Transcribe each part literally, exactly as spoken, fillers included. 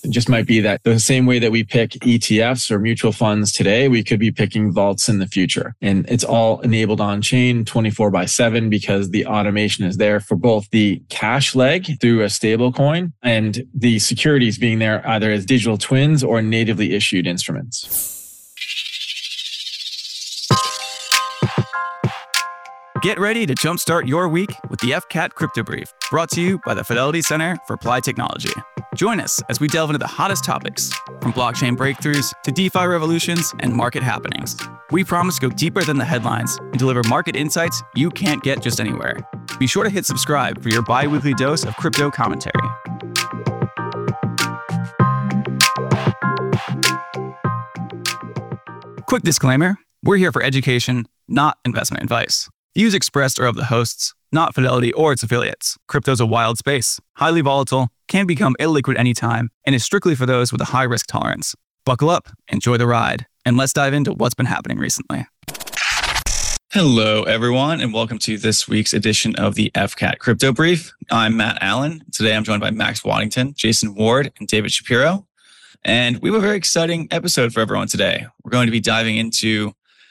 It just might be that the same way that we pick E T Fs or mutual funds today, we could be picking vaults in the future. And it's all enabled on chain twenty-four by seven because the automation is there for both the cash leg through a stable coin and the securities being there either as digital twins or natively issued instruments. Get ready to jumpstart your week with the F C A T Crypto Brief, brought to you by the Fidelity Center for Applied Technology. Join us as we delve into the hottest topics, from blockchain breakthroughs to DeFi revolutions and market happenings. We promise to go deeper than the headlines and deliver market insights you can't get just anywhere. Be sure to hit subscribe for your bi-weekly dose of crypto commentary. Quick disclaimer, we're here for education, not investment advice. Views expressed are of the hosts, not Fidelity or its affiliates. Crypto's a wild space, highly volatile, can become illiquid anytime, and is strictly for those with a high risk tolerance. Buckle up, enjoy the ride, and let's dive into what's been happening recently. Hello, everyone, and welcome to this week's edition of the F C A T Crypto Brief. I'm Matt Allen. Today I'm joined by Max Waddington, Jason Ward, and David Shapiro. And we have a very exciting episode for everyone today. We're going to be diving into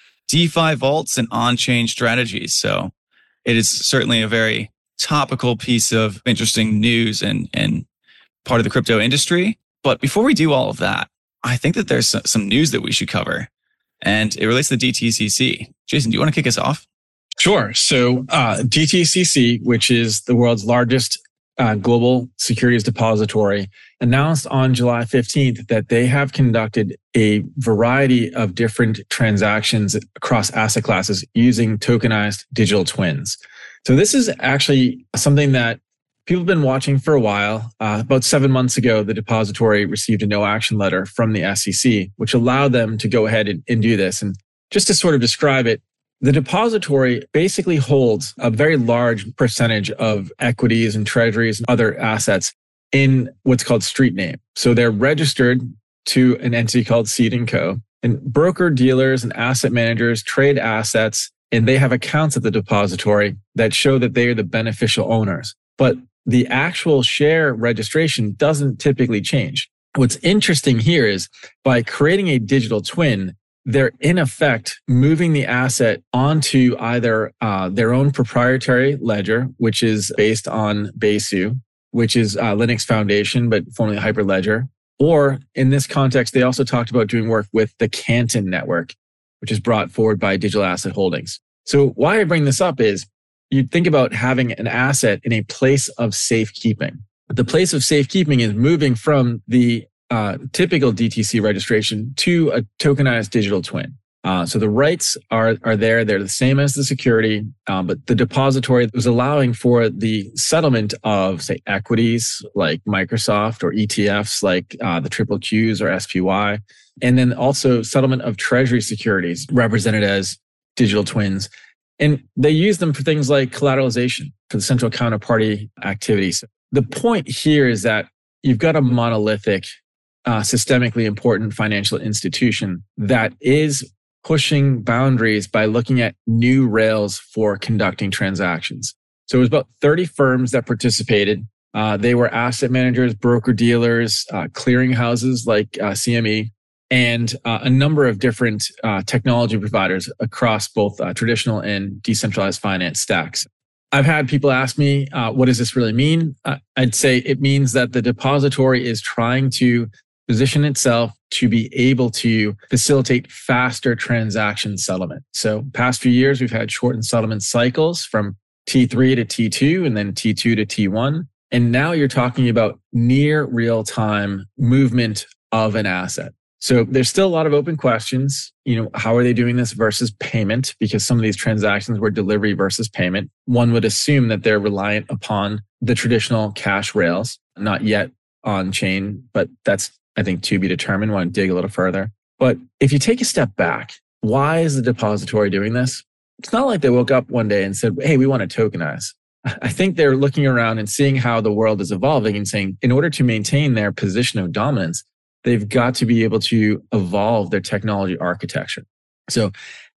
DeFi vaults and on-chain strategies. So it is certainly a very topical piece of interesting news and, and part of the crypto industry. But before we do all of that, I think that there's some news that we should cover. And it relates to the D T C C. Jason, do you want to kick us off? Sure. So uh, D T C C, which is the world's largest uh, global securities depository, announced on July fifteenth that they have conducted a variety of different transactions across asset classes using tokenized digital twins. So this is actually something that people have been watching for a while. Uh, about seven months ago, the depository received a no action letter from the S E C, which allowed them to go ahead and, and do this. And just to sort of describe it, the depository basically holds a very large percentage of equities and treasuries and other assets in what's called street name. So they're registered to an entity called Seed and Co. And broker dealers and asset managers trade assets, and they have accounts at the depository that show that they are the beneficial owners. But the actual share registration doesn't typically change. What's interesting here is by creating a digital twin, they're in effect moving the asset onto either uh, their own proprietary ledger, which is based on Besu, which is uh, Linux Foundation, but formerly Hyperledger. Or in this context, they also talked about doing work with the Canton network, which is brought forward by Digital Asset Holdings. So why I bring this up is you think about having an asset in a place of safekeeping. The place of safekeeping is moving from the uh, typical D T C registration to a tokenized digital twin. Uh, so the rights are are there. They're the same as the security, uh, but the depository was allowing for the settlement of, say, equities like Microsoft or E T Fs like uh, the Triple Qs or S P Y, and then also settlement of treasury securities represented as digital twins. And they use them for things like collateralization for the central counterparty activities. The point here is that you've got a monolithic, uh, systemically important financial institution that is pushing boundaries by looking at new rails for conducting transactions. So it was about thirty firms that participated. Uh, they were asset managers, broker dealers, uh, clearing houses like uh, C M E, and uh, a number of different uh, technology providers across both uh, traditional and decentralized finance stacks. I've had people ask me, uh, what does this really mean? Uh, I'd say it means that the depository is trying to position itself to be able to facilitate faster transaction settlement. So past few years, we've had shortened settlement cycles from T three to T two and then T two to T one. And now you're talking about near real-time movement of an asset. So there's still a lot of open questions. You know, how are they doing this versus payment? Because some of these transactions were delivery versus payment. One would assume that they're reliant upon the traditional cash rails, not yet on chain, but that's, I think, to be determined. I want to dig a little further. But if you take a step back, why is the depository doing this? It's not like they woke up one day and said, hey, we want to tokenize. I think they're looking around and seeing how the world is evolving and saying, in order to maintain their position of dominance, they've got to be able to evolve their technology architecture. So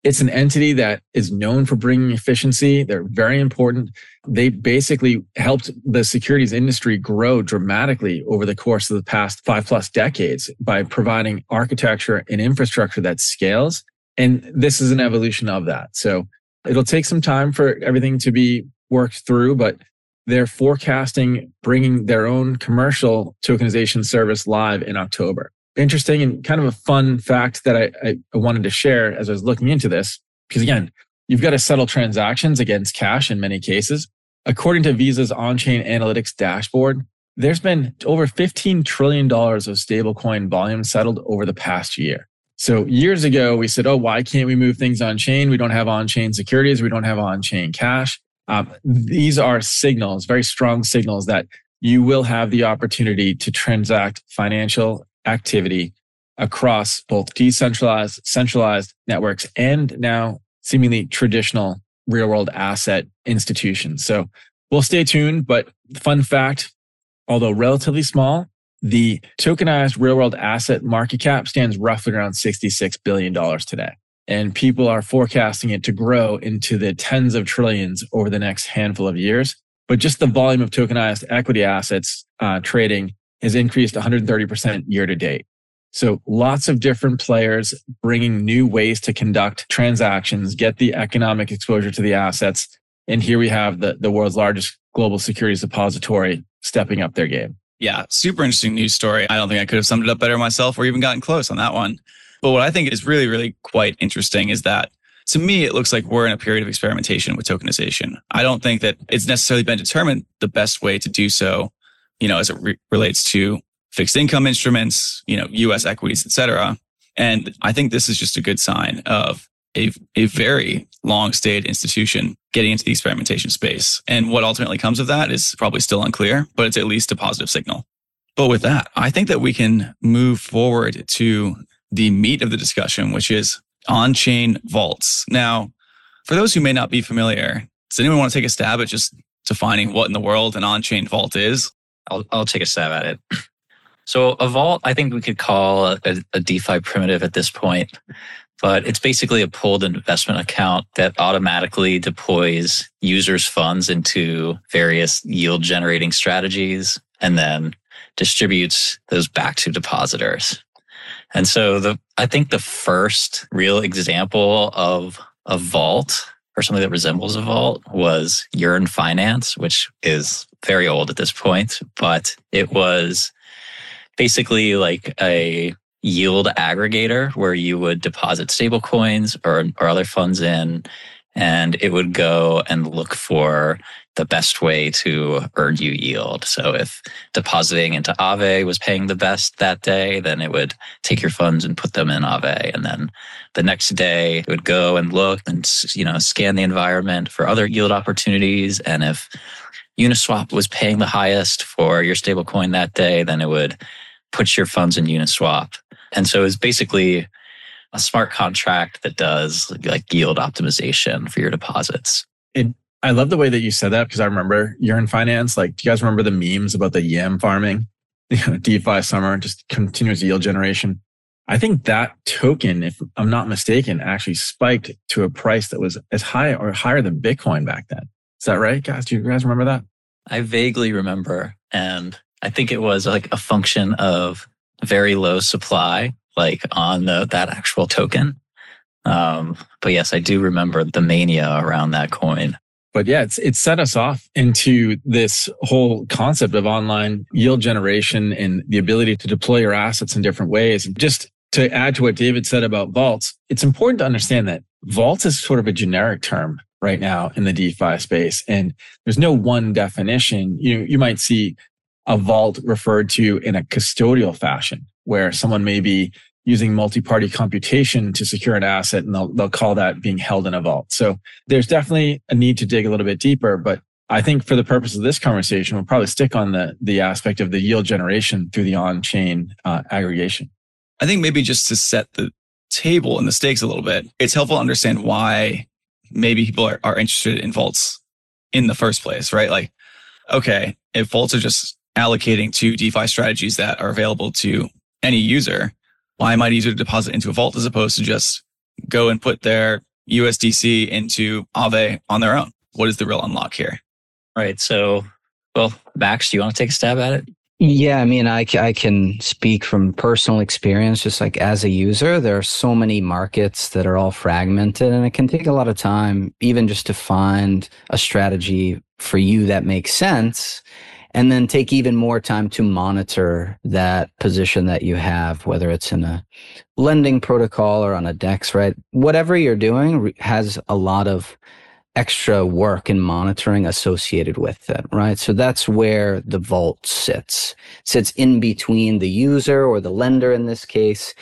It's an entity that is known for bringing efficiency. They're very important. They basically helped the securities industry grow dramatically over the course of the past five plus decades by providing architecture and infrastructure that scales. And this is an evolution of that. So it'll take some time for everything to be worked through, but they're forecasting bringing their own commercial tokenization service live in October. Interesting and kind of a fun fact that I, I wanted to share as I was looking into this, because again, you've got to settle transactions against cash in many cases. According to Visa's on-chain analytics dashboard, there's been over fifteen trillion dollars of stablecoin volume settled over the past year. So years ago, we said, oh, why can't we move things on-chain? We don't have on-chain securities. We don't have on-chain cash. Um, these are signals, very strong signals that you will have the opportunity to transact financial activity across both decentralized, centralized networks, and now seemingly traditional real-world asset institutions. So we'll stay tuned, but fun fact, although relatively small, the tokenized real-world asset market cap stands roughly around sixty-six billion dollars today. And people are forecasting it to grow into the tens of trillions over the next handful of years. But just the volume of tokenized equity assets uh, trading has increased one hundred thirty percent year to date. So lots of different players bringing new ways to conduct transactions, get the economic exposure to the assets. And here we have the, the world's largest global securities depository stepping up their game. Yeah, super interesting news story. I don't think I could have summed it up better myself or even gotten close on that one. But what I think is really, really quite interesting is that to me, it looks like we're in a period of experimentation with tokenization. I don't think that it's necessarily been determined the best way to do so, you know, as it re- relates to fixed income instruments, you know, U S equities, et cetera. And I think this is just a good sign of a, a very long-stayed institution getting into the experimentation space. And what ultimately comes of that is probably still unclear, but it's at least a positive signal. But with that, I think that we can move forward to the meat of the discussion, which is on-chain vaults. Now, for those who may not be familiar, does anyone want to take a stab at just defining what in the world an on-chain vault is? I'll, I'll take a stab at it. So a vault, I think we could call a, a DeFi primitive at this point, but it's basically a pooled investment account that automatically deploys users' funds into various yield-generating strategies and then distributes those back to depositors. And so the I think the first real example of a vault or something that resembles a vault was Yearn Finance, which is very old at this point, but it was basically like a yield aggregator where you would deposit stable coins or, or other funds in, and it would go and look for the best way to earn you yield. So if depositing into Aave was paying the best that day, then it would take your funds and put them in Aave. And then the next day it would go and look and, you know, scan the environment for other yield opportunities. And if Uniswap was paying the highest for your stablecoin that day, then it would put your funds in Uniswap. And so it's basically a smart contract that does like yield optimization for your deposits. It, I love the way that you said that because I remember Yearn Finance. Like, do you guys remember the memes about the yam farming? You know, DeFi summer, just continuous yield generation. I think that token, if I'm not mistaken, actually spiked to a price that was as high or higher than Bitcoin back then. Is that right, guys? Do you guys remember that? I vaguely remember. And I think it was like a function of very low supply, like on the, that actual token. Um, but yes, I do remember the mania around that coin. But yeah, it's it set us off into this whole concept of online yield generation and the ability to deploy your assets in different ways. And just to add to what David said about vaults, it's important to understand that vault is sort of a generic term right now in the DeFi space. And there's no one definition. You you might see a vault referred to in a custodial fashion where someone may be using multi-party computation to secure an asset, and they'll, they'll call that being held in a vault. So there's definitely a need to dig a little bit deeper, but I think for the purpose of this conversation, we'll probably stick on the, the aspect of the yield generation through the on-chain uh, aggregation. I think maybe just to set the table and the stakes a little bit, it's helpful to understand why maybe people are, are interested in vaults in the first place, right? Like, okay, if vaults are just allocating to DeFi strategies that are available to any user, why am I easier to deposit into a vault as opposed to just go and put their U S D C into Aave on their own? What is the real unlock here? Right. So, well, Max, do you want to take a stab at it? Yeah, I mean, I, I can speak from personal experience, just like as a user, there are so many markets that are all fragmented, and it can take a lot of time, even just to find a strategy for you that makes sense, and then take even more time to monitor that position that you have, whether it's in a lending protocol or on a DEX, right? Whatever you're doing has a lot of extra work and monitoring associated with it, right? So that's where the vault sits. It sits in between the user or the lender in this case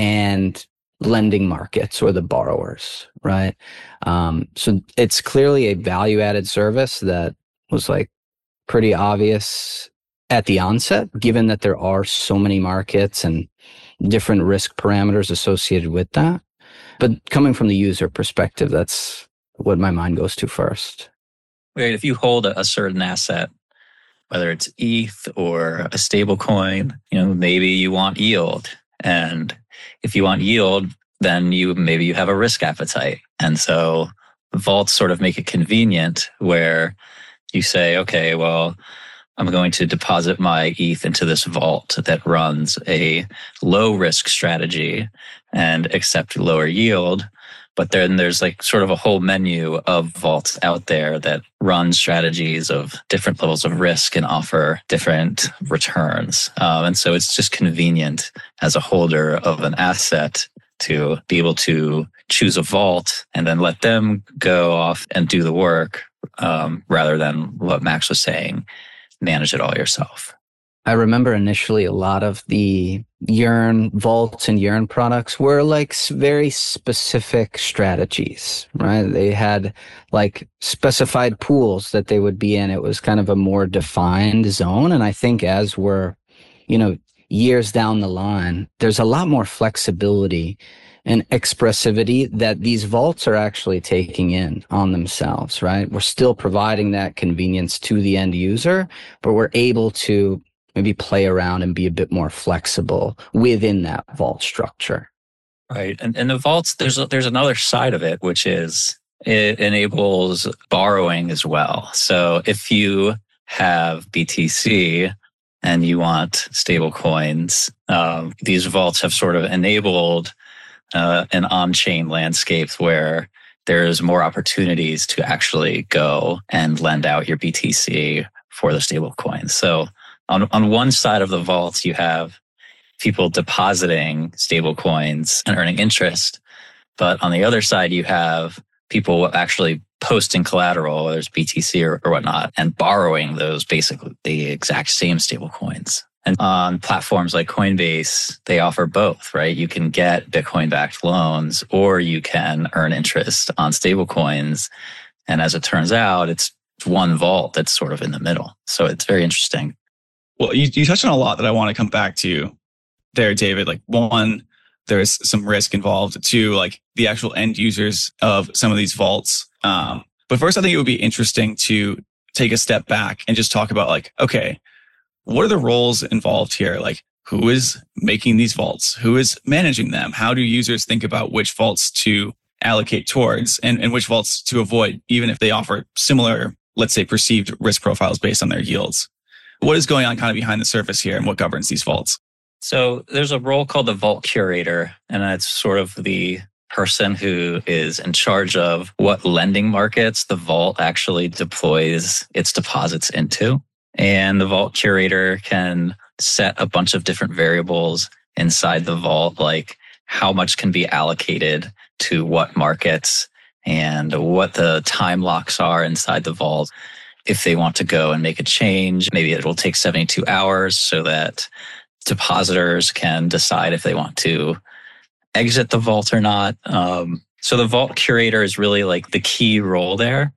and lending markets or the borrowers, right? Um, so it's clearly a value-added service that was like pretty obvious at the onset, given that there are so many markets and different risk parameters associated with that. But coming from the user perspective, that's what my mind goes to first. Right. If you hold a, a certain asset, whether it's E T H or a stable coin, you know, maybe you want yield. And if you want yield, then you maybe you have a risk appetite. And so vaults sort of make it convenient where you say, okay, well, I'm going to deposit my E T H into this vault that runs a low risk strategy and accept lower yield. But then there's like sort of a whole menu of vaults out there that run strategies of different levels of risk and offer different returns. Um, and so it's just convenient as a holder of an asset to be able to choose a vault and then let them go off and do the work um, rather than what Max was saying, manage it all yourself. I remember initially a lot of the Yearn vaults and Yearn products were like very specific strategies, right? They had like specified pools that they would be in. It was kind of a more defined zone. And I think as we're, you know, years down the line, there's a lot more flexibility and expressivity that these vaults are actually taking in on themselves, right? We're still providing that convenience to the end user, but we're able to maybe play around and be a bit more flexible within that vault structure. Right. And and the vaults, there's a, there's another side of it, which is it enables borrowing as well. So if you have B T C and you want stable coins, um, these vaults have sort of enabled uh, an on-chain landscape where there's more opportunities to actually go and lend out your B T C for the stable coins. So On on one side of the vault, you have people depositing stable coins and earning interest. But on the other side, you have people actually posting collateral, whether it's B T C or, or whatnot, and borrowing those basically the exact same stable coins. And on platforms like Coinbase, they offer both, right? You can get Bitcoin-backed loans or you can earn interest on stable coins. And as it turns out, it's one vault that's sort of in the middle. So it's very interesting. Well, you, you touched on a lot that I want to come back to there, David. Like one, there's some risk involved. Two, like the actual end users of some of these vaults. Um, but first, I think it would be interesting to take a step back and just talk about like, okay, what are the roles involved here? Like who is making these vaults? Who is managing them? How do users think about which vaults to allocate towards and, and which vaults to avoid, even if they offer similar, let's say, perceived risk profiles based on their yields? What is going on kind of behind the surface here and what governs these vaults? So there's a role called the vault curator, and that's sort of the person who is in charge of what lending markets the vault actually deploys its deposits into. And the vault curator can set a bunch of different variables inside the vault, like how much can be allocated to what markets and what the time locks are inside the vault. If they want to go and make a change, maybe it will take seventy-two hours so that depositors can decide if they want to exit the vault or not. Um, so the vault curator is really like the key role there.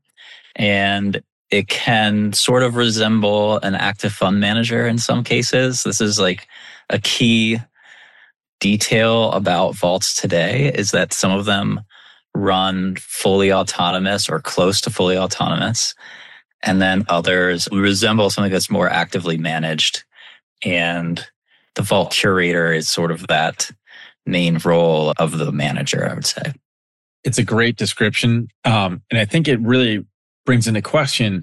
And it can sort of resemble an active fund manager in some cases. This is like a key detail about vaults today is that some of them run fully autonomous or close to fully autonomous. And then others resemble something that's more actively managed. And the vault curator is sort of that main role of the manager, I would say. It's a great description. Um, and I think it really brings into question,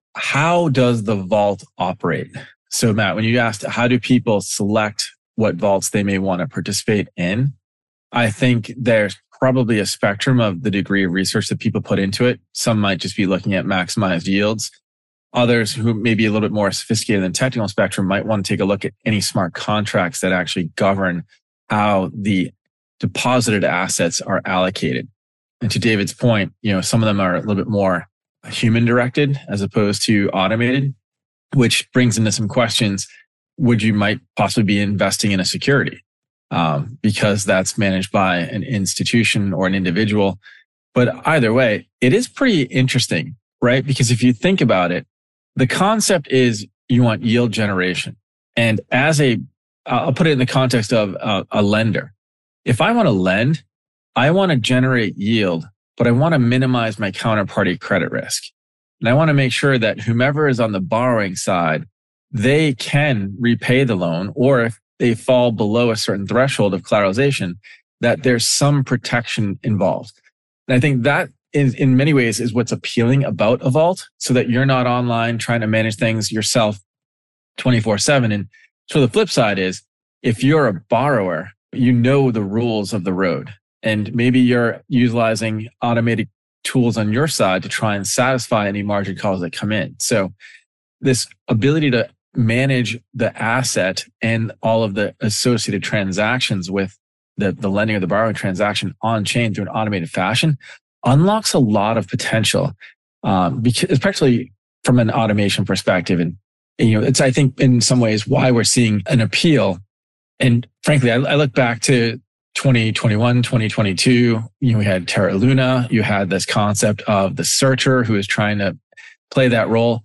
how does the vault operate? So Matt, when you asked how do people select what vaults they may want to participate in, I think there's probably a spectrum of the degree of research that people put into it. Some might just be looking at maximized yields. Others who may be a little bit more sophisticated than technical spectrum might want to take a look at any smart contracts that actually govern how the deposited assets are allocated. And to David's point, you know, some of them are a little bit more human directed as opposed to automated, which brings into some questions. Would you might possibly be investing in a security um, because that's managed by an institution or an individual? But either way, it is pretty interesting, right? Because if you think about it, the concept is you want yield generation. And as a, I'll put it in the context of a, a lender. If I want to lend, I want to generate yield, but I want to minimize my counterparty credit risk. And I want to make sure that whomever is on the borrowing side, they can repay the loan, or if they fall below a certain threshold of collateralization, that there's some protection involved. And I think that is, in many ways, is what's appealing about a vault, so that you're not online trying to manage things yourself twenty-four seven. And so the flip side is, if you're a borrower, you know the rules of the road. And maybe you're utilizing automated tools on your side to try and satisfy any margin calls that come in. So this ability to manage the asset and all of the associated transactions with the, the lending or the borrowing transaction on chain through an automated fashion unlocks a lot of potential, um, because, especially from an automation perspective. And, and, you know, it's, I think, in some ways why we're seeing an appeal. And frankly, I, I look back to twenty twenty-one, twenty twenty-two, you know, we had Terra Luna, you had this concept of the searcher who is trying to play that role.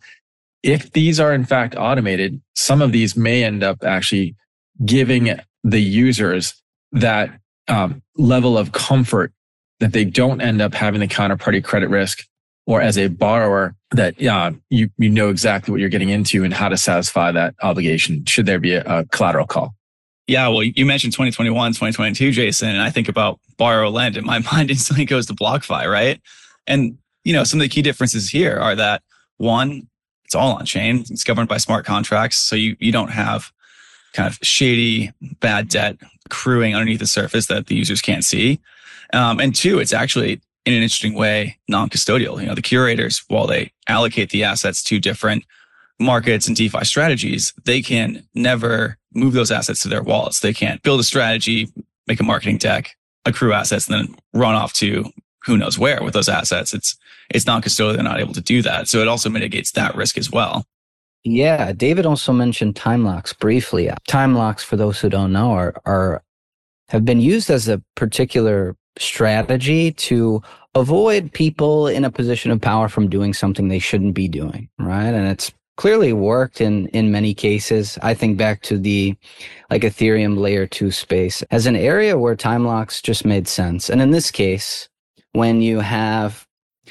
If these are in fact automated, some of these may end up actually giving the users that um, level of comfort that they don't end up having the counterparty credit risk, or as a borrower that uh, you, you know exactly what you're getting into and how to satisfy that obligation should there be a, a collateral call. Yeah, well, you mentioned twenty twenty-one, twenty twenty-two, Jason, and I think about borrow lend, and my mind instantly goes to BlockFi, right? And, you know, some of the key differences here are that, one, it's all on chain. It's governed by smart contracts. So you, you don't have kind of shady, bad debt accruing underneath the surface that the users can't see. Um, and two, it's actually, in an interesting way, non-custodial. You know, the curators, while they allocate the assets to different markets and DeFi strategies, they can never move those assets to their wallets. They can't build a strategy, make a marketing deck, accrue assets, and then run off to who knows where with those assets. It's it's non-custodial. They're not able to do that. So it also mitigates that risk as well. Yeah, David also mentioned time locks briefly. Time locks, for those who don't know, are are have been used as a particular strategy to avoid people in a position of power from doing something they shouldn't be doing, right? And it's clearly worked in in many cases. I think back to the like Ethereum layer two space as an area where time locks just made sense. And in this case, when you have,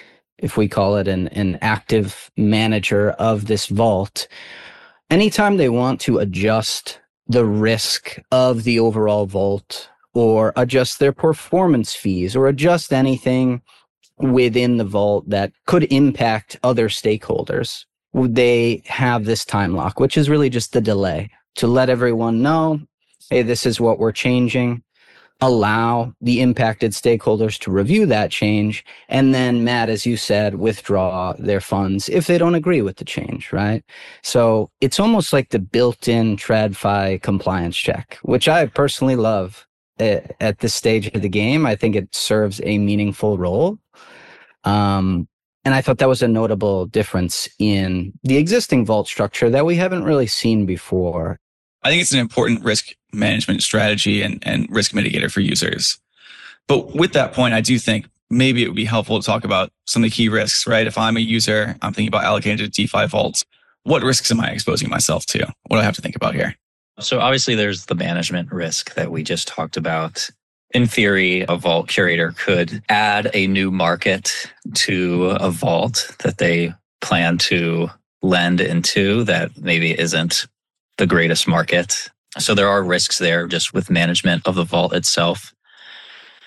if we call it an, an active manager of this vault, anytime they want to adjust the risk of the overall vault, or adjust their performance fees, or adjust anything within the vault that could impact other stakeholders, they have this time lock, which is really just the delay to let everyone know, hey, this is what we're changing, allow the impacted stakeholders to review that change, and then, Matt, as you said, withdraw their funds if they don't agree with the change, right? So it's almost like the built-in TradFi compliance check, which I personally love at this stage of the game. I think it serves a meaningful role. Um, and I thought that was a notable difference in the existing vault structure that we haven't really seen before. I think it's an important risk management strategy and, and risk mitigator for users. But with that point, I do think maybe it would be helpful to talk about some of the key risks, right? If I'm a user, I'm thinking about allocating to DeFi vaults. What risks am I exposing myself to? What do I have to think about here? So obviously there's the management risk that we just talked about. In theory, a vault curator could add a new market to a vault that they plan to lend into that maybe isn't the greatest market. So there are risks there just with management of the vault itself.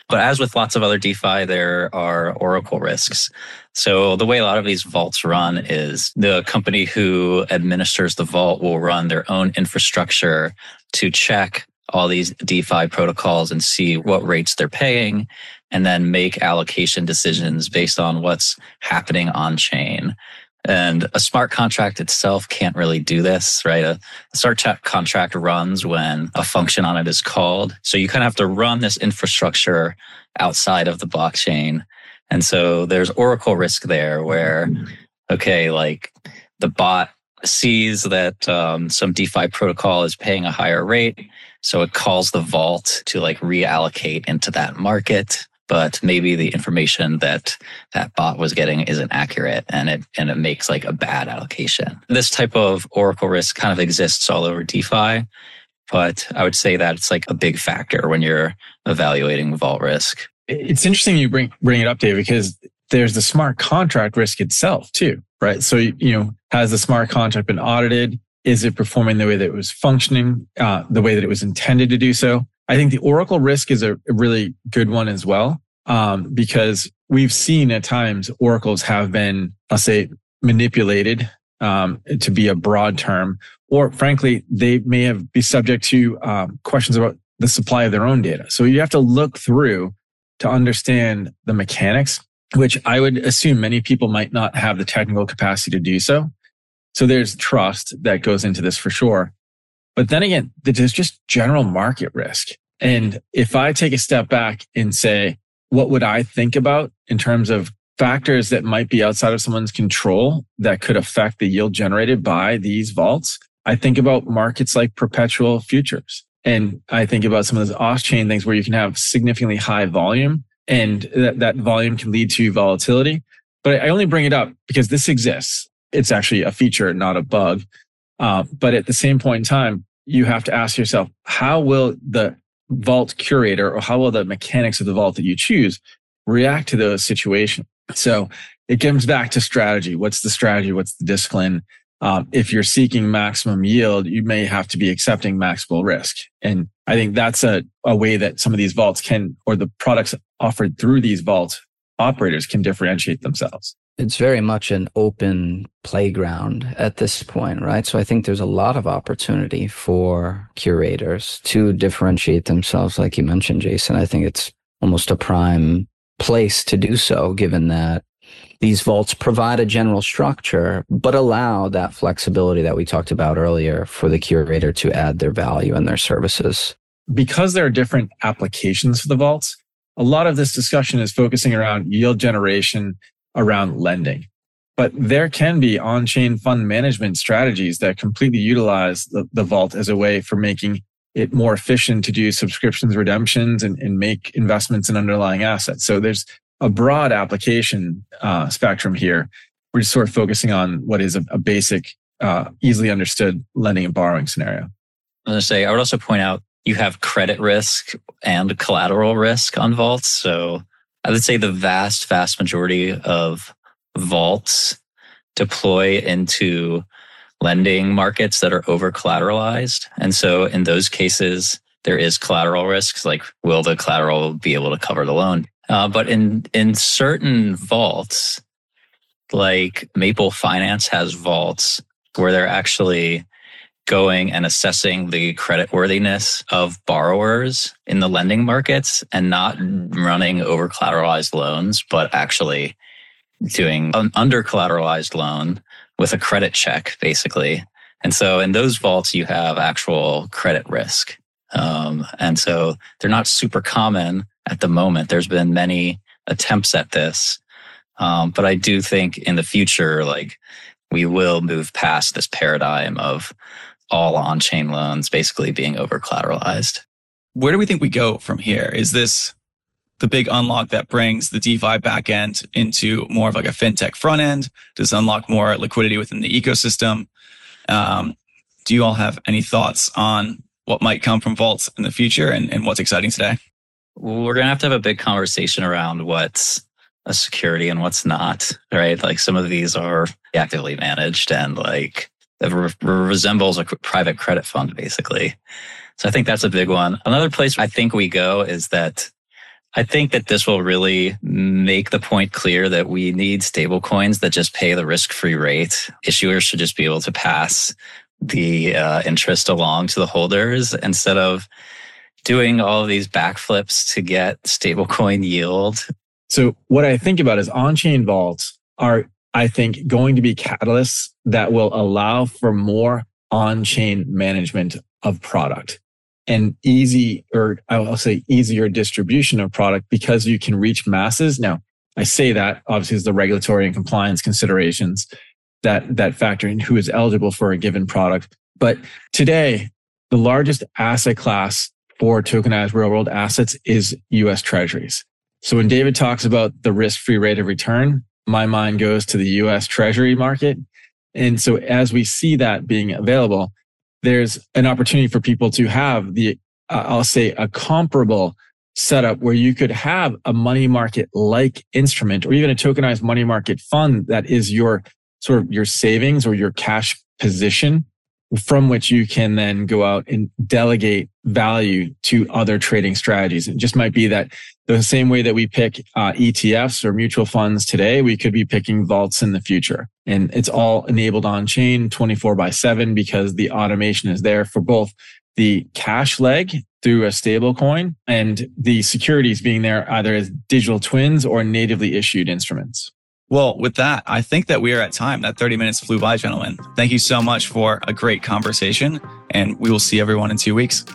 But as with lots of other DeFi, there are oracle risks. So the way a lot of these vaults run is the company who administers the vault will run their own infrastructure to check all these DeFi protocols and see what rates they're paying, and then make allocation decisions based on what's happening on chain. And a smart contract itself can't really do this, right? A smart contract runs when a function on it is called. So you kind of have to run this infrastructure outside of the blockchain. And so there's oracle risk there where, okay, like the bot sees that um, some DeFi protocol is paying a higher rate. So it calls the vault to like reallocate into that market. But maybe the information that that bot was getting isn't accurate, and it and it makes like a bad allocation. This type of oracle risk kind of exists all over DeFi, but I would say that it's like a big factor when you're evaluating vault risk. It's interesting you bring bring it up, Dave, because there's the smart contract risk itself too, right? So, you know, has the smart contract been audited? Is it performing the way that it was functioning, uh, the way that it was intended to do so? I think the oracle risk is a really good one as well, um, because we've seen at times oracles have been, I'll say, manipulated, um, to be a broad term, or frankly, they may have be subject to um, questions about the supply of their own data. So you have to look through to understand the mechanics, which I would assume many people might not have the technical capacity to do so. So there's trust that goes into this for sure. But then again, there's just general market risk. And if I take a step back and say, what would I think about in terms of factors that might be outside of someone's control that could affect the yield generated by these vaults? I think about markets like perpetual futures. And I think about some of those off-chain things where you can have significantly high volume, and that, that volume can lead to volatility. But I only bring it up because this exists. It's actually a feature, not a bug. Uh, but at the same point in time, you have to ask yourself, how will the vault curator, or how will the mechanics of the vault that you choose react to those situations? So it comes back to strategy. What's the strategy? What's the discipline? Um, if you're seeking maximum yield, you may have to be accepting maximal risk. And I think that's a, a way that some of these vaults can, or the products offered through these vault operators can differentiate themselves. It's very much an open playground at this point, right? So I think there's a lot of opportunity for curators to differentiate themselves. Like you mentioned, Jason, I think it's almost a prime place to do so, given that these vaults provide a general structure, but allow that flexibility that we talked about earlier for the curator to add their value and their services. Because there are different applications for the vaults, a lot of this discussion is focusing around yield generation, around lending. But there can be on-chain fund management strategies that completely utilize the, the vault as a way for making it more efficient to do subscriptions, redemptions, and, and make investments in underlying assets. So there's a broad application uh, spectrum here. We're just sort of focusing on what is a, a basic, uh, easily understood lending and borrowing scenario. I was going to say, I would also point out you have credit risk and collateral risk on vaults. So I would say the vast, vast majority of vaults deploy into lending markets that are over collateralized. And so in those cases, there is collateral risks, like will the collateral be able to cover the loan? Uh, but in, in certain vaults, like Maple Finance has vaults where they're actually going and assessing the creditworthiness of borrowers in the lending markets and not running over collateralized loans, but actually doing an under collateralized loan with a credit check, basically. And so in those vaults, you have actual credit risk. Um, and so they're not super common at the moment. There's been many attempts at this. Um, but I do think in the future, like we will move past this paradigm of all on-chain loans basically being over collateralized. Where do we think we go from here? Is this the big unlock that brings the DeFi backend into more of like a fintech front end? Does it unlock more liquidity within the ecosystem? Um, do you all have any thoughts on what might come from vaults in the future and, and what's exciting today? We're going to have to have a big conversation around what's a security and what's not, right? Like some of these are actively managed and like it re- resembles a private credit fund, basically. So I think that's a big one. Another place I think we go is that I think that this will really make the point clear that we need stablecoins that just pay the risk-free rate. Issuers should just be able to pass the uh, interest along to the holders instead of doing all of these backflips to get stablecoin yield. So what I think about is on-chain vaults are, I think, going to be catalysts that will allow for more on-chain management of product and easy, or I'll say easier distribution of product because you can reach masses. Now, I say that obviously as the regulatory and compliance considerations that, that factor in who is eligible for a given product. But today, the largest asset class for tokenized real world assets is U S Treasuries. So when David talks about the risk-free rate of return, my mind goes to the U S Treasury market. And so as we see that being available, there's an opportunity for people to have the, uh, I'll say, a comparable setup where you could have a money market like instrument or even a tokenized money market fund that is your sort of your savings or your cash position from which you can then go out and delegate value to other trading strategies. It just might be that the same way that we pick uh, E T Fs or mutual funds today, we could be picking vaults in the future. And it's all enabled on chain twenty-four by seven because the automation is there for both the cash leg through a stable coin and the securities being there either as digital twins or natively issued instruments. Well, with that, I think that we are at time. That thirty minutes flew by, gentlemen. Thank you so much for a great conversation, and we will see everyone in two weeks.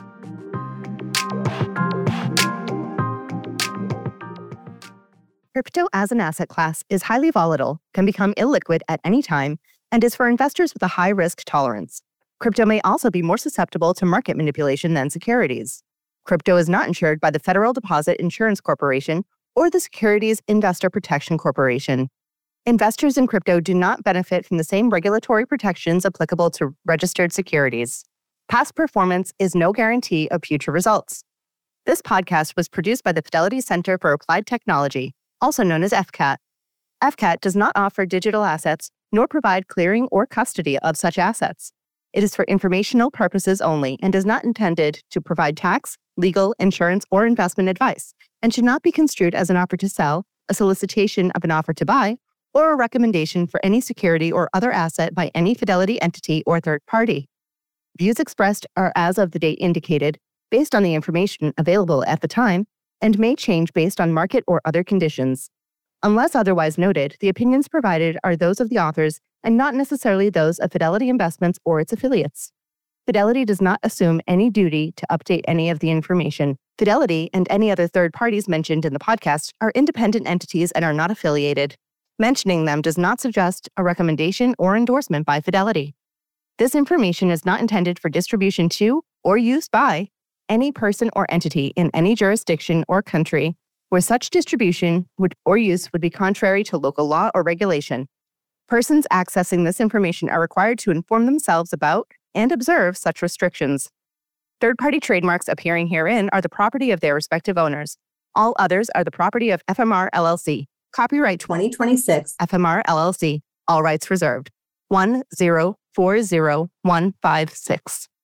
Crypto as an asset class is highly volatile, can become illiquid at any time, and is for investors with a high risk tolerance. Crypto may also be more susceptible to market manipulation than securities. Crypto is not insured by the Federal Deposit Insurance Corporation or the Securities Investor Protection Corporation. Investors in crypto do not benefit from the same regulatory protections applicable to registered securities. Past performance is no guarantee of future results. This podcast was produced by the Fidelity Center for Applied Technology, also known as F C A T. F C A T does not offer digital assets nor provide clearing or custody of such assets. It is for informational purposes only and is not intended to provide tax, legal, insurance, or investment advice, and should not be construed as an offer to sell, a solicitation of an offer to buy, or a recommendation for any security or other asset by any Fidelity entity or third party. Views expressed are as of the date indicated, based on the information available at the time, and may change based on market or other conditions. Unless otherwise noted, the opinions provided are those of the authors and not necessarily those of Fidelity Investments or its affiliates. Fidelity does not assume any duty to update any of the information. Fidelity and any other third parties mentioned in the podcast are independent entities and are not affiliated. Mentioning them does not suggest a recommendation or endorsement by Fidelity. This information is not intended for distribution to or use by any person or entity in any jurisdiction or country where such distribution would or use would be contrary to local law or regulation. Persons accessing this information are required to inform themselves about and observe such restrictions. Third-party trademarks appearing herein are the property of their respective owners. All others are the property of F M R L L C. Copyright twenty twenty-six F M R L L C. All rights reserved. one zero four zero one five six.